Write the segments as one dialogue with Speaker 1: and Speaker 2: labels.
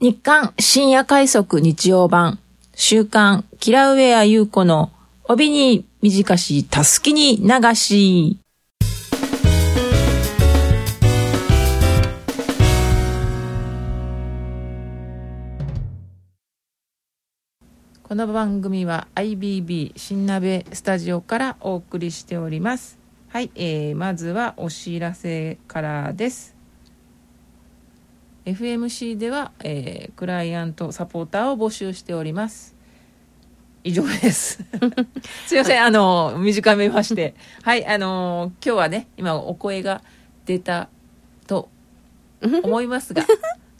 Speaker 1: 日刊深夜快速日曜版週刊キラウェア優子の帯に短したすきに流し。この番組は IBB 新鍋スタジオからお送りしております。はい、まずはお知らせからです。FMC では、クライアントサポーターを募集しております。以上ですすいません、短めましてはい、今日はね、今お声が出たと思いますが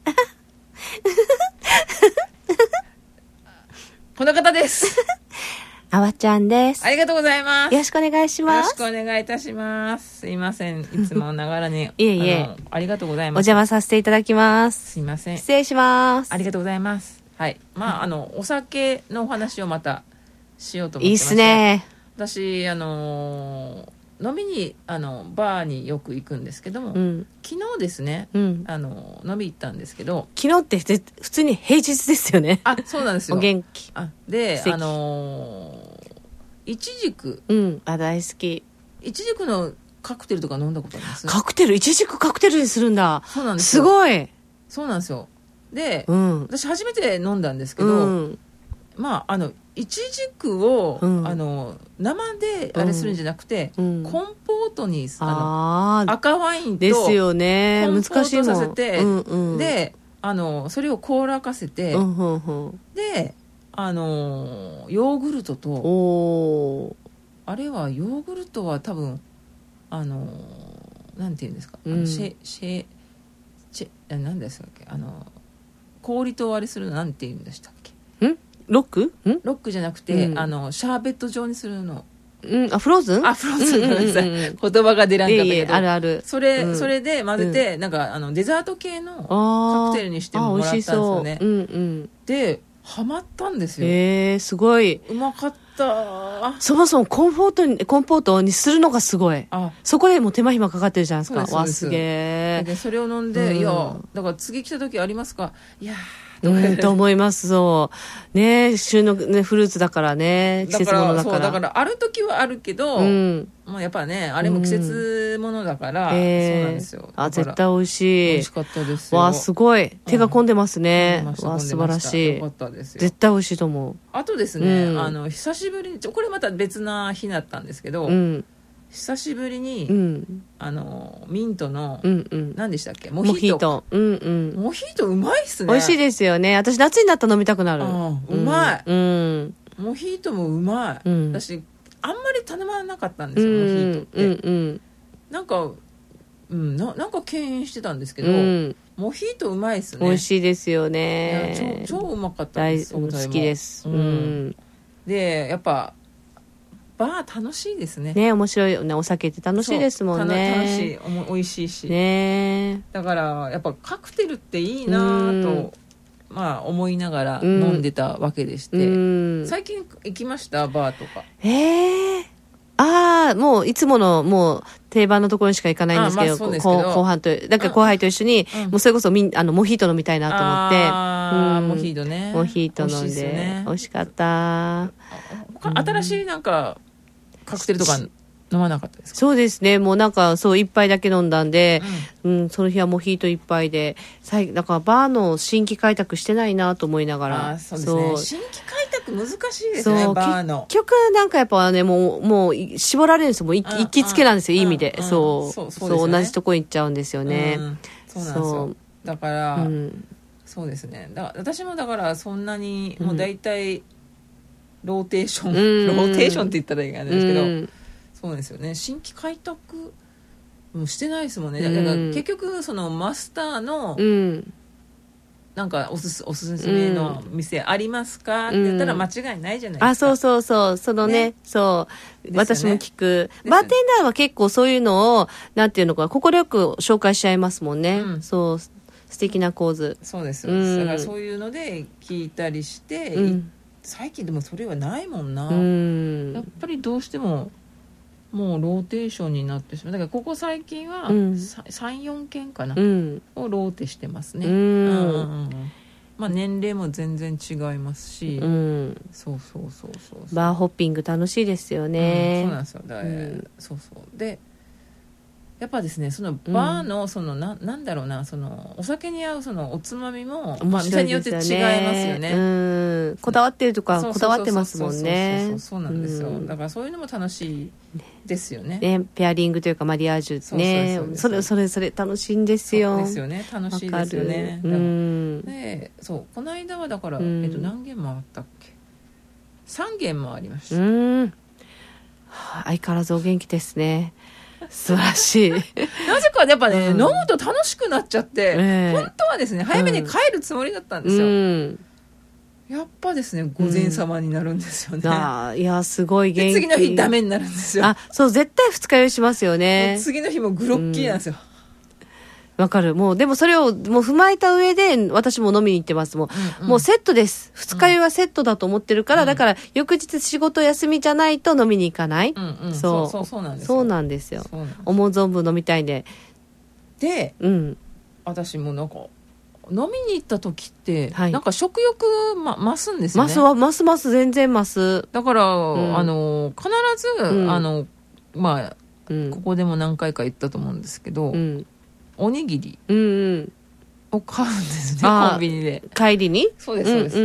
Speaker 1: この方です
Speaker 2: あわちゃんです。
Speaker 1: ありがとうございます。
Speaker 2: よろしくお願いします。
Speaker 1: よろしくお願いいたします。すいません、いつもながらに
Speaker 2: いえいえ、
Speaker 1: ありがとうございます。
Speaker 2: お邪魔させていただきます。
Speaker 1: すいません、
Speaker 2: 失礼します。
Speaker 1: ありがとうございます。はい、まあお酒のお話をまたしようと思ってまして、
Speaker 2: いいっすね。
Speaker 1: 私飲みにバーによく行くんですけども、昨日ですね、飲み行ったんですけど、
Speaker 2: 昨日って普通に平日ですよね。
Speaker 1: あ、そうなんですよ。
Speaker 2: お元気。
Speaker 1: でいちじく、
Speaker 2: 大好き。
Speaker 1: いちじくのカクテルとか飲んだことあります？
Speaker 2: カクテル、いちじくカクテルにするんだ。
Speaker 1: そうなんですよ。
Speaker 2: すごい。
Speaker 1: そうなんですよ。で、私初めて飲んだんですけど、まあいちじくを、生であれするんじゃなくて、コンポートに赤ワインと
Speaker 2: ですよね、
Speaker 1: コンポートさせて、でそれを凍らかせて、でヨーグルトと、あれはヨーグルトは多分なんていうんですか、何ですかっけ、氷とあれするのなんていうんでしたっけ？
Speaker 2: ロック？
Speaker 1: ロックじゃなくて、シャーベット状にするの。
Speaker 2: フローズン？
Speaker 1: フローズン、ごめんなさい。言葉が出らんかったけど。
Speaker 2: あるある。
Speaker 1: それで混ぜて、なんかデザート系のカクテルにしてもらったんですよね。で、ハマったんですよ。
Speaker 2: すごい。
Speaker 1: うまかった。
Speaker 2: そもそもコンポートにするのがすごい。そこでもう手間暇かかってるじゃないですか。わ、すげえ。
Speaker 1: で、それを飲んで、いや、だから次来た時ありますか？いや
Speaker 2: と思います。そうね、旬の、ね、フルーツだからね、季節ものだから。
Speaker 1: だからある時はあるけど、もうやっぱね、あれも季節ものだから、そうなんですよ。
Speaker 2: 絶対美味しい。
Speaker 1: 美味しかったですよ。
Speaker 2: わあ、すごい、手が込んでますね。わあ、素晴らしい。
Speaker 1: よかったですよ。
Speaker 2: 絶対美味しいと思う。
Speaker 1: あとですね、久しぶりにこれまた別な日だったんですけど、久しぶりに、ミントの、何でしたっけ、モヒート。モヒートうまいっすね。
Speaker 2: 美味しいですよね。私夏になったら飲みたくなる。
Speaker 1: うまい。モヒートもうまい。私あんまり頼まなかったんですよ、モヒートって。なんか敬遠してたんですけど、モヒートうまいっすね。
Speaker 2: 美味しいですよね。
Speaker 1: 超うまかったです。
Speaker 2: 好きです。
Speaker 1: で、やっぱバー楽しいですね。
Speaker 2: ね、面白いね。お酒って楽しいですもんね。
Speaker 1: 楽しい、美味しいし。
Speaker 2: ね。
Speaker 1: だからやっぱカクテルっていいなと、まあ思いながら飲んでたわけでして。最近行きました？バーとか。
Speaker 2: もういつものもう定番のところにしか行かないんですけど、後半とだから後輩と一緒に、もうそれこそモヒート飲みたいなと思って、
Speaker 1: モヒートね。
Speaker 2: モヒート飲んで美味しかった。
Speaker 1: 新しいなんかカクテルとか飲まなかったですか？
Speaker 2: そうですね、もうなんかそう一杯だけ飲んだんで、その日はモヒート一杯で、だからバーの新規開拓してないなと思いながら。
Speaker 1: そうですね、新規開拓難しいですね、バーの。
Speaker 2: 結局なんかやっぱね、もう絞られるんですよ。もう行きつけなんですよ、いい意味で。そう同じとこ行っちゃうんですよね。
Speaker 1: そうなんですよ。だからそうですね。私もだからそんなにもう大体ローテーションって言ったらいいかんですけど、そうですよね。新規開拓もしてないですもんね。だから結局そのマスターのなんかおすすめの店ありますかって言ったら間違いないじゃないですか。
Speaker 2: そのね、私も聞く。バーテンダーは結構そういうのをなんていうのか快く紹介しちゃいますもんね。素敵な構図。
Speaker 1: そうですよ。だからそういうので聞いたりして、最近でもそれはないもんな。やっぱりどうしてももうローテーションになってしまう。だからここ最近は 3,4 件かな、をローテしてますね。 まあ、年齢も全然違いますし、
Speaker 2: うん、
Speaker 1: そう
Speaker 2: バーホッピング楽しいですよね、
Speaker 1: そうなんですよ。そうでやっぱですね、そのバーのそのなんだろうな、そのお酒に合うそのおつまみも、まあ、店によって違いますよね。
Speaker 2: うん、こだわってるとかこだわってますもんね。
Speaker 1: そうなんですよ、だからそういうのも楽しいですよね。
Speaker 2: ペアリングというかマリアージュね、それ楽しいんですよ。
Speaker 1: そうですよね、楽しいですよね。でそうこの間はだから、何軒回ったっけ、3軒回りました。
Speaker 2: 相変わらずお元気ですね。素晴らしい。な
Speaker 1: ぜかやっぱね、飲むと楽しくなっちゃって、本当はですね早めに帰るつもりだったんですよ、やっぱですね午前様になるんですよね、
Speaker 2: いやすごい元気。
Speaker 1: 次の日ダメになるんですよ。
Speaker 2: そう絶対二日酔いしますよね。
Speaker 1: 次の日もグロッキーなんですよ。
Speaker 2: わかる。もうでもそれをもう踏まえた上で私も飲みに行ってます。もうセットです。二日酔いはセットだと思ってるから、だから翌日仕事休みじゃないと飲みに行かない。
Speaker 1: そうなんですよ。
Speaker 2: そうなんですよ。思う存分飲みたいんで。
Speaker 1: で、私もなんか飲みに行った時って、なんか食欲、増すんですよね。
Speaker 2: 増す全然増す。
Speaker 1: だから、必ず、まあ、ここでも何回か言ったと思うんですけど、おにぎりを買うんですね、コンビニで
Speaker 2: 帰りに。
Speaker 1: そうですそうです、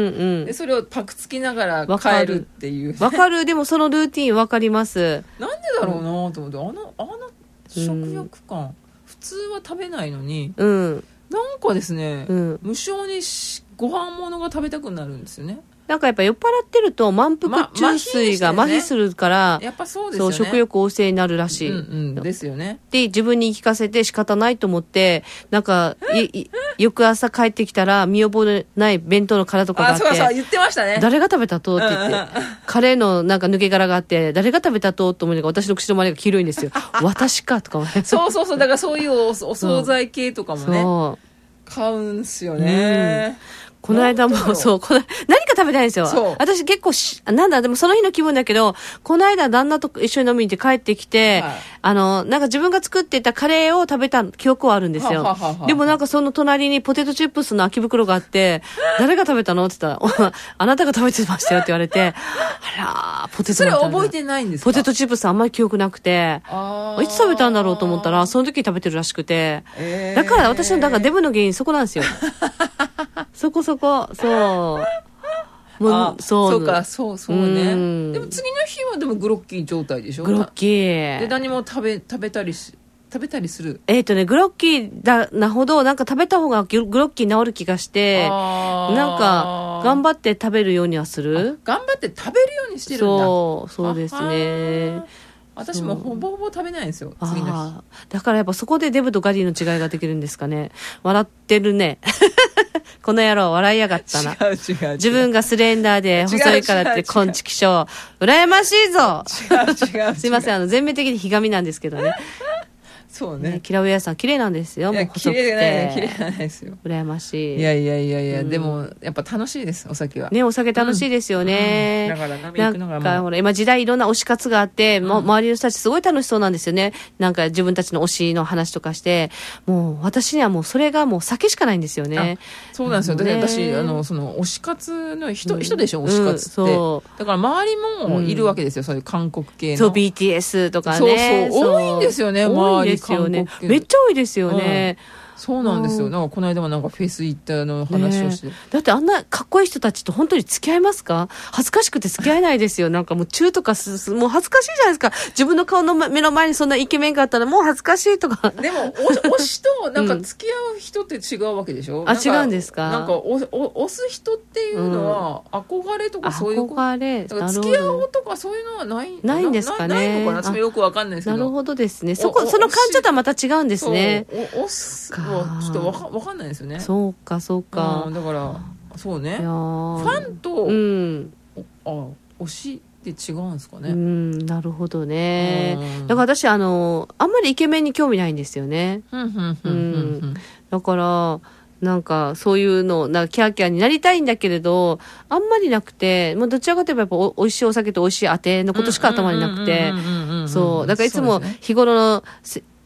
Speaker 1: でそれをパクつきながら帰るっていう、
Speaker 2: わかる。でもそのルーティンわかります。
Speaker 1: なんでだろうなと思って、あの食欲感、普通は食べないのに、なんかですね、無性にご飯物が食べたくなるんですよね。
Speaker 2: なんかやっぱ酔っ払ってると満腹中枢が麻痺するから、
Speaker 1: やっぱそうですよね。
Speaker 2: 食欲旺盛になるらしい。
Speaker 1: ですよね。
Speaker 2: で、自分に言い聞かせて仕方ないと思って、なんか、翌朝帰ってきたら見覚えない弁当の殻とかがあって。
Speaker 1: そう言ってましたね。
Speaker 2: 誰が食べたとって言って。カレーのなんか抜け殻があって、誰が食べたと思うのが私の口の周りが黄色いんですよ。私かとかもね。
Speaker 1: そうだからそういうお惣菜系とかもね。買うんすよね。
Speaker 2: この間も、何か食べたいんですよ。私結構でもその日の気分だけど、この間旦那と一緒に飲みに行って帰ってきて、なんか自分が作っていたカレーを食べた記憶はあるんですよ。でもなんかその隣にポテトチップスの空き袋があって、誰が食べたのって言ったら、あなたが食べてましたよって言われて、ポテト。
Speaker 1: それ覚えてないんですか？
Speaker 2: ポテトチップスあんまり記憶なくて、いつ食べたんだろうと思ったら、その時に食べてるらしくて、だから私のデブの原因そこなんですよ。そこ、そう。
Speaker 1: そうか、そうね。でも次の日はでもグロッキー状態でしょ？
Speaker 2: グロッキー。
Speaker 1: で、何も食べたりする。
Speaker 2: グロッキーなほど、なんか食べた方がグロッキー治る気がして、なんか、頑張って食べるようにはする。
Speaker 1: 頑張って食べるようにしてるんだ。
Speaker 2: そうですね。
Speaker 1: 私もほぼほぼ食べないんですよ、次の日。
Speaker 2: だからやっぱそこでデブとガリの違いができるんですかね。笑ってるね。この野郎笑いやがったな。
Speaker 1: 違う。
Speaker 2: 自分がスレンダーで細いからってこんちきしょう。羨ましいぞ。
Speaker 1: 違う。
Speaker 2: すいません、全面的にひがみなんですけどね。
Speaker 1: そうね。
Speaker 2: キラウエアさん綺麗なんですよ。もう細くて。
Speaker 1: 綺麗ないですよ。
Speaker 2: 羨ましい。
Speaker 1: いや、でもやっぱ楽しいです、お酒は。
Speaker 2: ね、お酒楽しいですよね。
Speaker 1: だから飲み行くのが
Speaker 2: なんかほら今時代いろんな推し活があって、周りの人たちすごい楽しそうなんですよね。なんか自分たちの推しの話とかして、もう私にはもうそれがもう酒しかないんですよね。
Speaker 1: そうなんですよ。だって私その推し活の人でしょ、推し活って。だから周りもいるわけですよ、そういう韓国系の。
Speaker 2: そう BTS とかね。
Speaker 1: 多いんですよね、周り韓国系。
Speaker 2: めっちゃ多いですよね。
Speaker 1: そうなんですよ。なんかこの間もなんかフェス行ったの話をして、
Speaker 2: だってあんなかっこいい人たちと本当に付き合いますか？恥ずかしくて付き合えないですよ。なんかもうチューとかもう恥ずかしいじゃないですか。自分の顔の目の前にそんなイケメンがあったらもう恥ずかしいとか。
Speaker 1: でも推しとなんか付き合う人って違うわけでしょ？
Speaker 2: 違うんですか？
Speaker 1: なんか推す人っていうのは憧れとかそういう
Speaker 2: 憧れ、
Speaker 1: 付き合おうとかそういうのはないん
Speaker 2: ですかね。
Speaker 1: ないのかな。私もよくわかんないですけど。
Speaker 2: なるほどですね。その感じとはまた違うんですね。
Speaker 1: 推すちょっとわかんないですよね。
Speaker 2: そうか、
Speaker 1: だからそうね、ファンと、推しって違うんですかね。
Speaker 2: なるほどね。だから私あんまりイケメンに興味ないんですよね。だからなんかそういうのなんかキャーキャーになりたいんだけれどあんまりなくて、もうどちらかといえばやっぱ美味しいお酒と美味しいあてのことしか頭になくて、そうだからいつも日頃の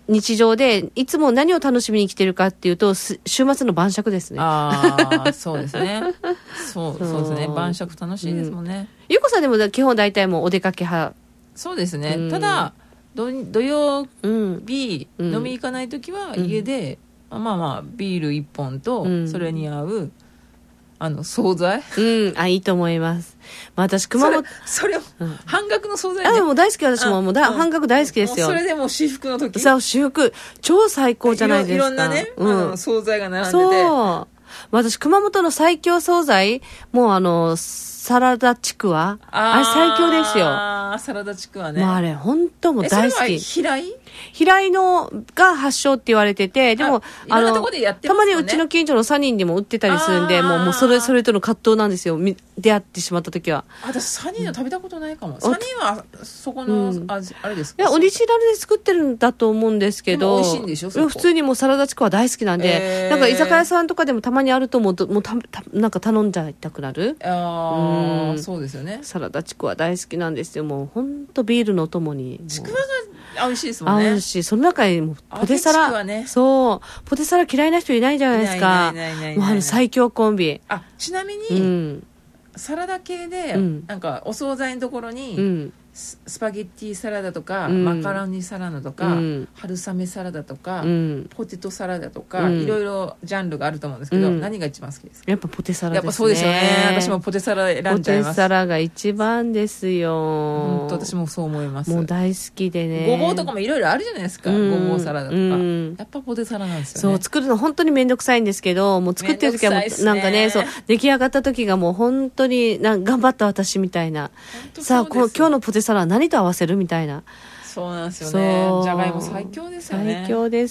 Speaker 2: 日常でいつも何を楽しみに来てるかっていうと週末の晩酌ですね。
Speaker 1: ああそうですねそうですね、晩酌楽しいですもんね。
Speaker 2: ゆうこさんでも基本大体もうお出かけ派。
Speaker 1: そうですね、ただ土曜日、飲み行かない時は家で、まあビール1本とそれに合う惣菜、
Speaker 2: いいと思います。まあ私熊本
Speaker 1: それを、半額の惣菜ね。
Speaker 2: もう大好き、私も半額大好きですよ。
Speaker 1: それでもう至福の時。
Speaker 2: そう、至福超最高じゃないですか。
Speaker 1: いろんなね、惣菜が並んでて。
Speaker 2: そう。私熊本の最強惣菜もうサラダちくわ、あれ最強ですよ。
Speaker 1: サラダちくわね。
Speaker 2: もうあれ本当もう大好き。平井のが発祥って言われてて、でもたまにうちの近所のサニーにも売ってたりするんで、もうそれとの葛藤なんですよ。出会ってしまった時は。
Speaker 1: 私サニーの食べたことないかも。サニーはそこのあれですか。
Speaker 2: いやオリジナルで作ってるんだと思うんですけど。
Speaker 1: 美味しいんでしょ。
Speaker 2: 普通にもうサラダちくわ大好きなんで、なんか居酒屋さんとかでもたまにあるともうなんか頼んじゃいたくなる。
Speaker 1: そうですよね。
Speaker 2: サラダちくわ大好きなんですよ。もう本当ビールのともに。
Speaker 1: ちくわが美味しいですもんね。
Speaker 2: 美味しい。その中にもポテサラ、そうポテサラ嫌いな人いないじゃないですか。もう最強コンビ。
Speaker 1: ちなみに、サラダ系で、なんかお惣菜のところに、スパゲッティサラダとか、マカロニサラダとか、春雨サラダとか、ポテトサラダとか、いろいろジャンルがあると思うんですけど、何が一番好きですか。
Speaker 2: やっぱポテサラですね。
Speaker 1: やっぱそうですよね。私もポテサラ選んじゃいます。
Speaker 2: ポテサラが一番ですよ。
Speaker 1: 本当私もそう思います。
Speaker 2: もう大好きでね。
Speaker 1: ごぼうとかもいろいろあるじゃないですか。ごぼうサラダとか、やっぱポテサラなんですよね。
Speaker 2: そう作るの本当にめんどくさいんですけど、もう作ってる時はもうなんかね、そう出来上がった時がもう本当に頑張った私みたいな。さあ今日のポテサラは何と合わせるみたいな。
Speaker 1: そうなんですよね。じゃがいも最強ですよね。
Speaker 2: 最強です。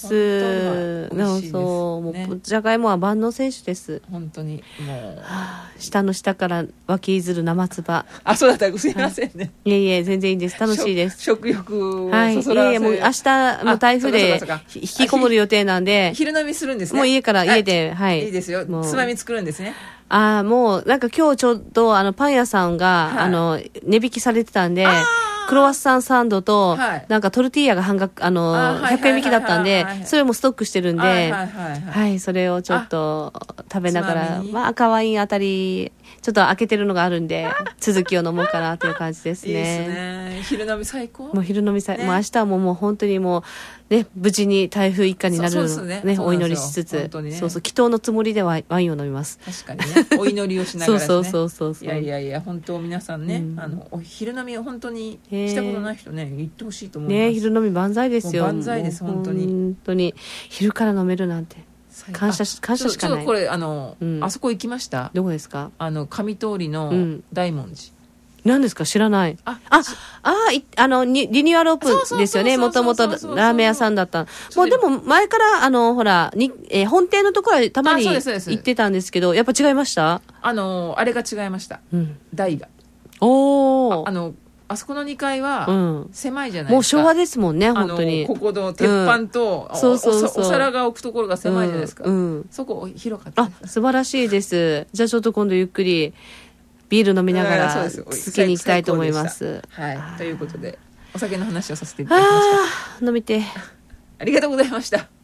Speaker 2: もうじゃがいもは万能選手です。
Speaker 1: 本当にもう
Speaker 2: 下の下から湧きずる生唾。
Speaker 1: そうだったらすいませんね。
Speaker 2: いえ全然いいです。楽しいです。
Speaker 1: 食欲をそそらせる。
Speaker 2: もう明日も台風で引きこもる予定なんで。
Speaker 1: 昼飲みするんですね。
Speaker 2: もう家で
Speaker 1: いいですよ。つまみ作るんですね。
Speaker 2: もうなんか今日ちょうどパン屋さんが値引きされてたんで。クロワッサンサンドと、なんかトルティーヤが半額、100円引きだったんで、それもストックしてるんで、それをちょっと食べながら、赤ワインあたり、ちょっと開けてるのがあるんで、続きを飲もうかなという感じですね。いいです
Speaker 1: ね。昼飲み最高。
Speaker 2: もう昼飲み最高。もう明日はもう本当にもう、ね、無事に台風一過になるのをね、お祈りしつつ、そう祈祷のつもりでワインを飲みます。
Speaker 1: 確かにね。お祈りをしながらね。
Speaker 2: そう。
Speaker 1: いや、本当皆さんね、昼飲みを本当にしたことない人ね、言ってほしいと思います。
Speaker 2: ね、昼飲み万歳ですよ。
Speaker 1: 万歳です、本当に。
Speaker 2: 本当に。昼から飲めるなんて。感謝しかない。ちょっ
Speaker 1: とこれ、あそこ行きました。
Speaker 2: どこですか。
Speaker 1: 上通りの大文字。
Speaker 2: 何ですか知らない。リニューアルオープンですよね。もともとラーメン屋さんだった。もうでも前からほら本店のところはたまに行ってたんですけど、やっぱ違いました？
Speaker 1: あれが違いました。台が。あそこの2階は狭いじゃないですか。
Speaker 2: もう昭和ですもんね、本当に。
Speaker 1: ここの鉄板とお皿が置くところが狭いじゃないですか。そこ広かったです。
Speaker 2: 素晴らしいです。じゃあちょっと今度ゆっくりビール飲みながら続けに行きたいと思います。
Speaker 1: はい。ということでお酒の話をさせていただきました。
Speaker 2: 飲みて。
Speaker 1: ありがとうございました。